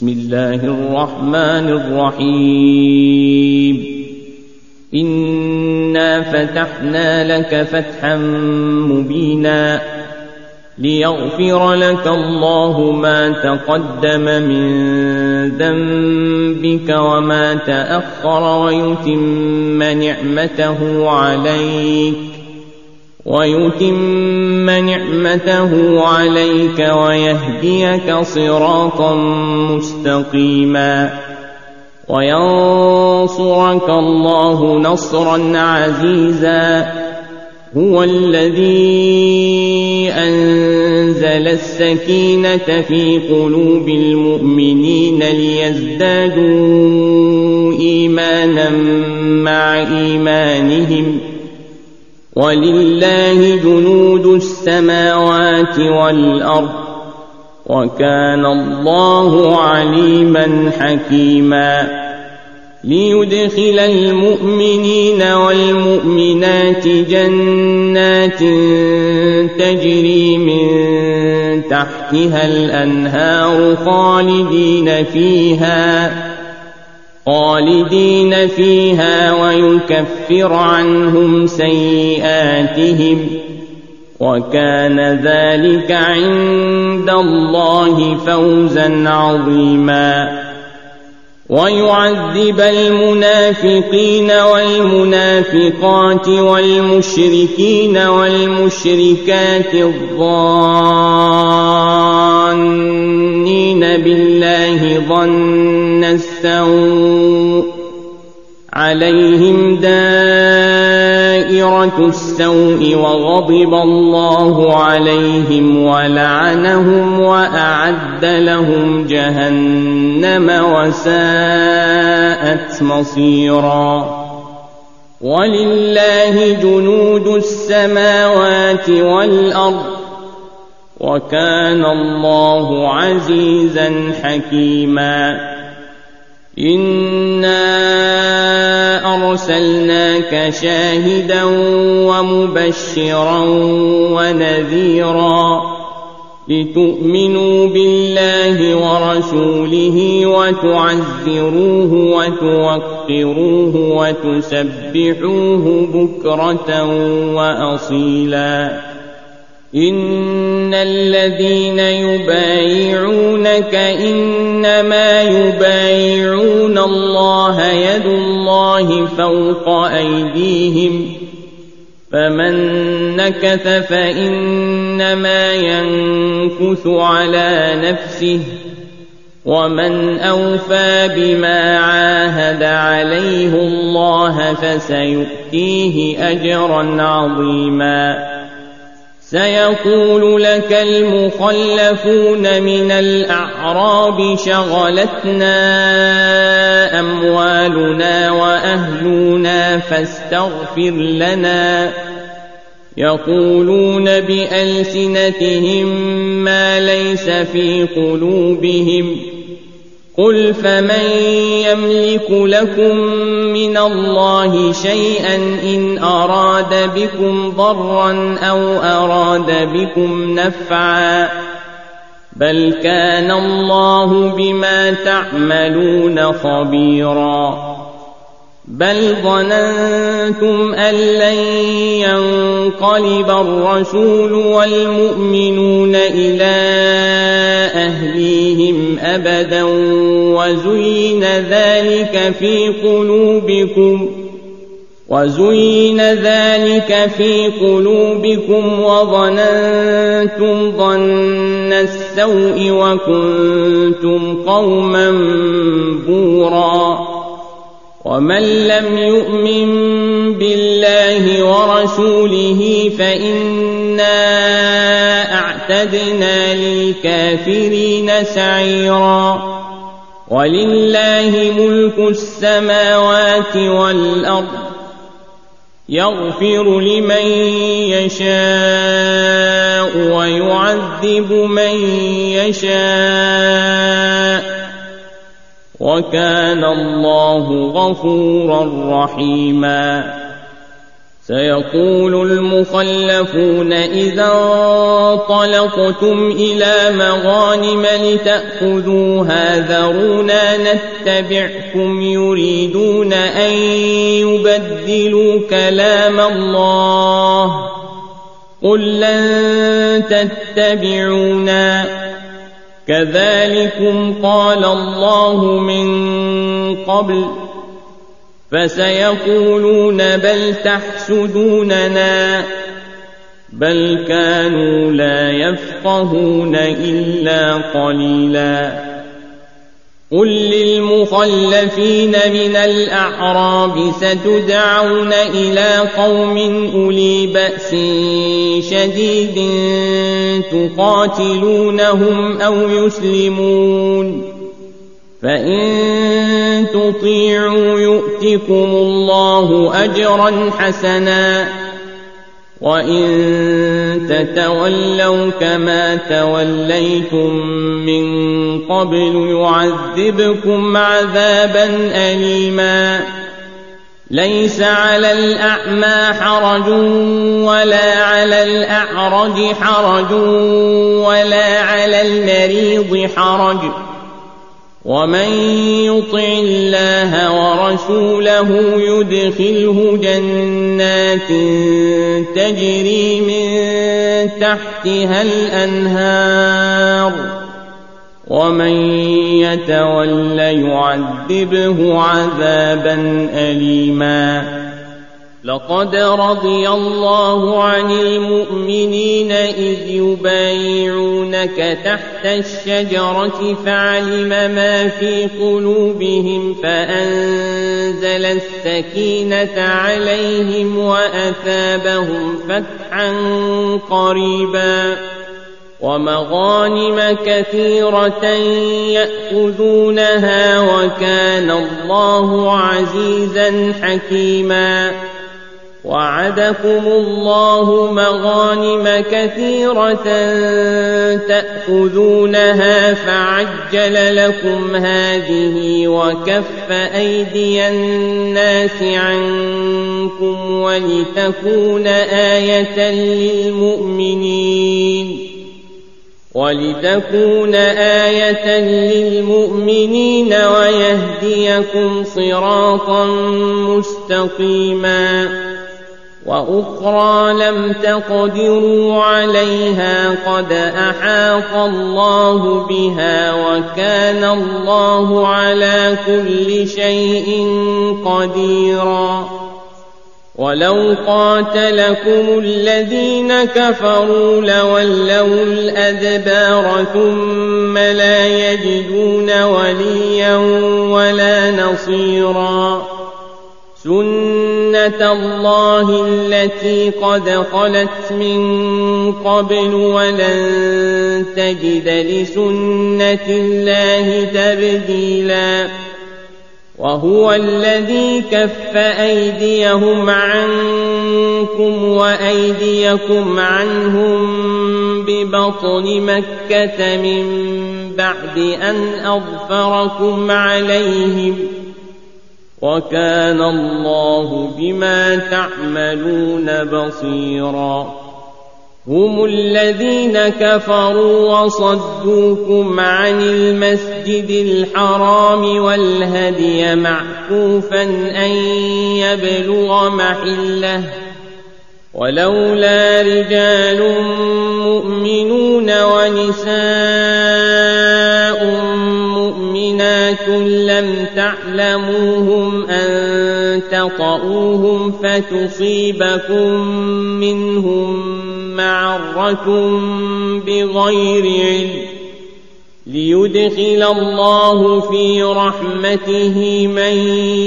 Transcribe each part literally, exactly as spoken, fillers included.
بسم الله الرحمن الرحيم إنا فتحنا لك فتحا مبينا ليغفر لك الله ما تقدم من ذنبك وما تأخر ويتم نعمته عليك ويتم نعمته عليك ويهديك صراطا مستقيما وينصرك الله نصرا عزيزا هو الذي أنزل السكينة في قلوب المؤمنين ليزدادوا إيمانا مع إيمانهم ولله جنود السماوات والأرض وكان الله عليما حكيما ليدخل المؤمنين والمؤمنات جنات تجري من تحتها الأنهار خالدين فيها خالدين فيها ويكفر عنهم سيئاتهم وكان ذلك عند الله فوزا عظيما ويعذب المنافقين والمنافقات والمشركين والمشركات الظانين بالله ظن السوء عليهم دائرة السوء وغضب الله عليهم ولعنهم وأعد لهم جهنم وساءت مصيرا ولله جنود السماوات والأرض وكان الله عزيزا حكيما إنا أرسلناك شاهدا ومبشرا ونذيرا لتؤمنوا بالله ورسوله وتعزروه وتوقروه وتسبحوه بكرة وأصيلا إن الذين يبايعونك إنما يبايعون الله يد الله فوق أيديهم فمن نكث فإنما ينكث على نفسه ومن أوفى بما عاهد عليه الله فسيؤتيه أجرا عظيما سيقول لك المخلفون من الأعراب شغلتنا أموالنا وأهلنا فاستغفر لنا يقولون بألسنتهم ما ليس في قلوبهم قل فمن يملك لكم من الله شيئا إن أراد بكم ضرا أو أراد بكم نفعا بل كان الله بما تعملون خبيرا بل ظننتم أن لن ينقلب الرسول والمؤمنون إلى أهليهم أبدا وزين ذلك في قلوبكم وزين ذلك في قلوبكم وظننتم ظن السوء وكنتم قوما بورا ومن لم يؤمن بالله ورسوله فإنا أعتدنا للكافرين سعيرا ولله ملك السماوات والأرض يغفر لمن يشاء ويعذب من يشاء وكان الله غفورا رحيما سيقول المخلفون إذا انطلقتم إلى مغانم لتأخذوها ذرونا نتبعكم يريدون أن يبدلوا كلام الله قل لن تتبعونا كذلكم قال الله من قبل فسيقولون بل تحسدوننا بل كانوا لا يفقهون إلا قليلا قل للمخلفين من الأعراب ستدعون إلى قوم أولي بأس شديد تقاتلونهم أو يسلمون فإن تطيعوا يؤتكم الله أجرا حسنا وإن تتولوا كما توليتم من قبل يعذبكم عذابا أليما ليس على الأعمى حرج ولا على الأعرج حرج ولا على المريض حرج ومن يطع الله ورسوله يدخله جنات تجري من تحتها الأنهار ومن يتول يعذبه عذابا أليما لقد رضي الله عن المؤمنين إذ يبايعونك تحت الشجرة فعلم ما في قلوبهم فأنزل السكينة عليهم وأثابهم فتحا قريبا ومغانم كثيرة يأخذونها وكان الله عزيزا حكيما وعدكم الله مغانم كثيرة تأخذونها فعجل لكم هذه وكف أيدي الناس عنكم ولتكون آية للمؤمنين ولتكون آية للمؤمنين ويهديكم صراطا مستقيما وأخرى لم تقدروا عليها قد أحاط الله بها وكان الله على كل شيء قديرا ولو قاتلكم الذين كفروا لولوا الأدبار ثم لا يجدون وليا ولا نصيرا سنة الله التي قد خلت من قبل ولن تجد لسنة الله تبديلا وهو الذي كف أيديهم عنكم وأيديكم عنهم ببطن مكة من بعد أن أظفركم عليهم وكان الله بما تعملون بصيرا هم الذين كفروا وصدوكم عن المسجد الحرام والهدي معكوفا أن يبلغ محله ولولا رجال مؤمنون ونساء مؤمنات لم تعلموهم أن تطؤوهم فتصيبكم منهم معرة بغير علم ليدخل الله في رحمته من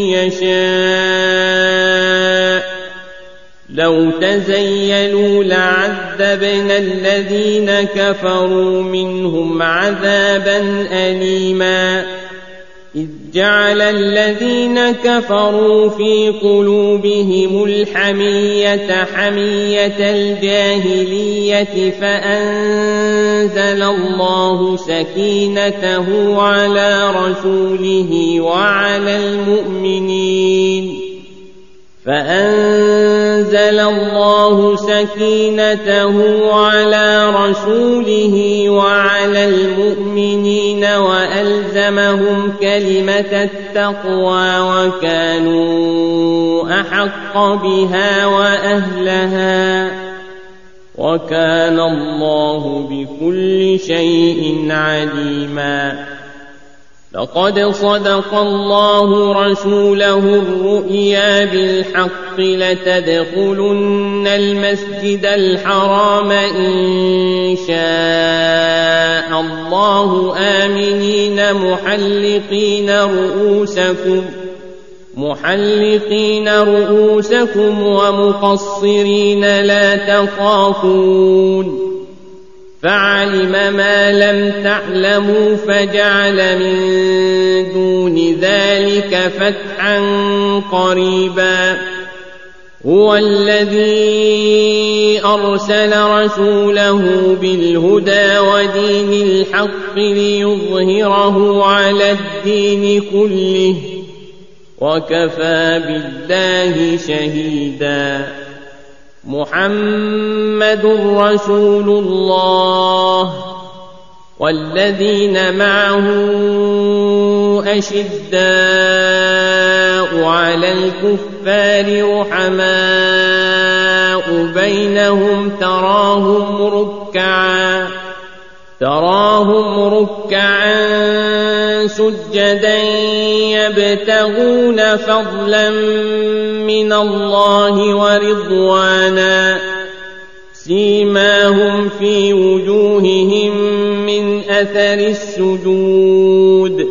يشاء لو تزيلوا لعذبنا الذين كفروا منهم عذابا أليما إذ جعل الذين كفروا في قلوبهم الحمية حمية الجاهلية فأنزل الله سكينته على رسوله وعلى المؤمنين فأنزل الله سكينته على رسوله وعلى المؤمنين وألزمهم كلمة التقوى وكانوا أحق بها وأهلها وكان الله بكل شيء عليما. لقد صدق الله رسوله الرؤيا بالحق لتدخلن المسجد الحرام إن شاء الله آمنين محلقين رؤوسكم محلقين رؤوسكم ومقصرين لا تخافون فعلم ما لم تعلموا فجعل من دون ذلك فتحا قريبا. هو الذي أرسل رسوله بالهدى ودين الحق ليظهره على الدين كله وكفى بالله شهيدا. محمد رسول الله والذين معه أشداء على الكفار رحماء بينهم تراهم ركعا تراهم ركعا سجدا يبتغون فضلا من الله ورضوانا سيماهم في وجوههم من أثر السجود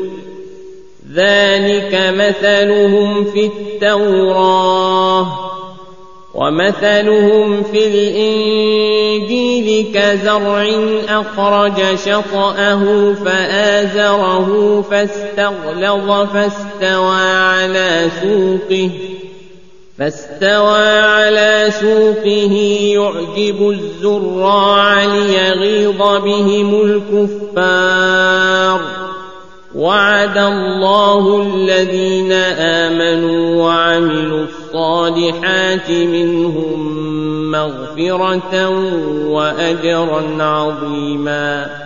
ذلك مثلهم في التوراة ومثلهم في الإنجيل كزرع أخرج شطأه فآزره فاستغلظ فاستوى على سوقه فاستوى على سوقه يعجب الزراع ليغيظ بهم الكفار. وعد الله الذين آمنوا وعملوا الصالحات منهم مغفرة وأجرا عظيما.